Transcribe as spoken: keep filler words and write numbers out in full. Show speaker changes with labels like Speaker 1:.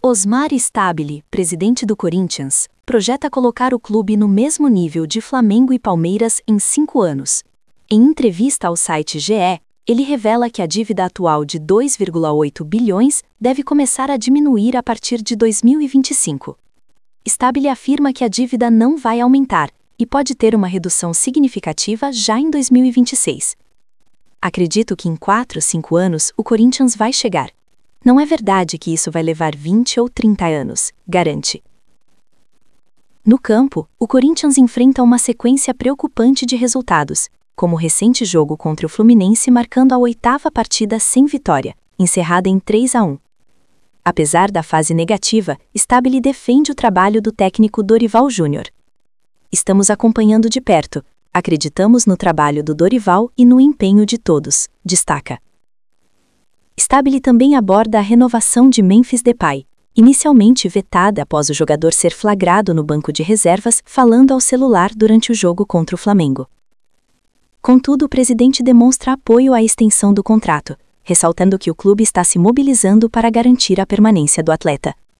Speaker 1: Osmar Stabile, presidente do Corinthians, projeta colocar o clube no mesmo nível de Flamengo e Palmeiras em cinco anos. Em entrevista ao site G E, ele revela que a dívida atual de dois vírgula oito bilhões deve começar a diminuir a partir de dois mil e vinte e cinco. Stabile afirma que a dívida não vai aumentar e pode ter uma redução significativa já em dois mil e vinte e seis. Acredito que em quatro, cinco anos o Corinthians vai chegar. Não é verdade que isso vai levar vinte ou trinta anos, garante. No campo, o Corinthians enfrenta uma sequência preocupante de resultados, como o recente jogo contra o Fluminense marcando a oitava partida sem vitória, encerrada em três a um. Apesar da fase negativa, Stabile defende o trabalho do técnico Dorival Júnior. Estamos acompanhando de perto, acreditamos no trabalho do Dorival e no empenho de todos, destaca. Stabile também aborda a renovação de Memphis Depay, inicialmente vetada após o jogador ser flagrado no banco de reservas falando ao celular durante o jogo contra o Flamengo. Contudo, o presidente demonstra apoio à extensão do contrato, ressaltando que o clube está se mobilizando para garantir a permanência do atleta.